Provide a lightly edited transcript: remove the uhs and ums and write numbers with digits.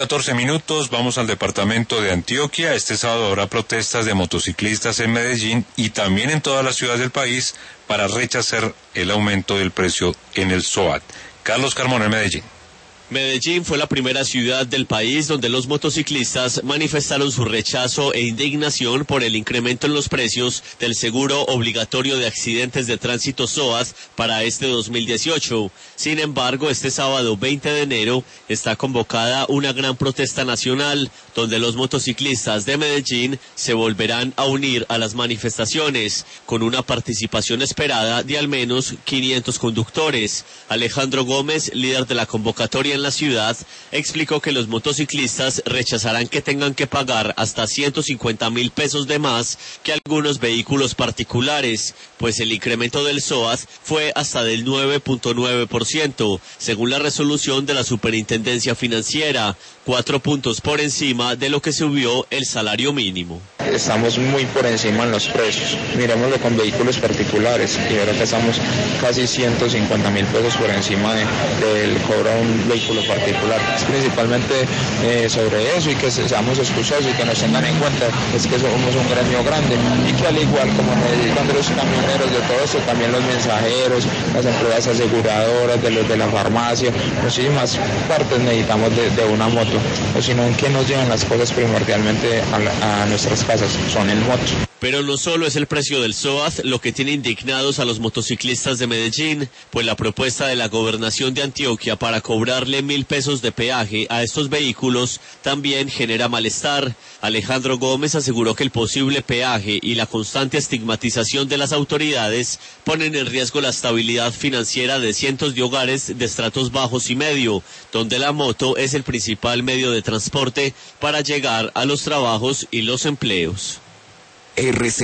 14 minutos, vamos al departamento de Antioquia. Este sábado habrá protestas de motociclistas en Medellín y también en todas las ciudades del país para rechazar el aumento del precio en el SOAT. Carlos Carmona, en Medellín. Medellín fue la primera ciudad del país donde los motociclistas manifestaron su rechazo e indignación por el incremento en los precios del seguro obligatorio de accidentes de tránsito SOAT para este 2018. Sin embargo, este sábado 20 de enero está convocada una gran protesta nacional donde los motociclistas de Medellín se volverán a unir a las manifestaciones con una participación esperada de al menos 500 conductores. Alejandro Gómez, líder de la convocatoria en la ciudad, explicó que los motociclistas rechazarán que tengan que pagar hasta 150.000 pesos de más que algunos vehículos particulares, pues el incremento del SOAT fue hasta del 9.9%, según la resolución de la Superintendencia Financiera, 4 puntos por encima de lo que subió el salario mínimo. Estamos muy por encima en los precios. Miremoslo con vehículos particulares y verá que estamos casi 150.000 pesos por encima del cobro de un vehículo particular. Es principalmente sobre eso y que seamos excusados y que nos tengan en cuenta, es que somos un gremio grande y que al igual como necesitan de los camioneros, de todo esto, también los mensajeros, las empresas aseguradoras, de los de la farmacia, muchísimas partes necesitamos de una moto, o si no, en que nos llevan las cosas primordialmente a nuestras casas, son en moto. Pero no solo es el precio del SOAT lo que tiene indignados a los motociclistas de Medellín, pues la propuesta de la gobernación de Antioquia para cobrarle 1.000 pesos de peaje a estos vehículos también genera malestar. Alejandro Gómez aseguró que el posible peaje y la constante estigmatización de las autoridades ponen en riesgo la estabilidad financiera de cientos de hogares de estratos bajos y medio, donde la moto es el principal medio de transporte para llegar a los trabajos y los empleos.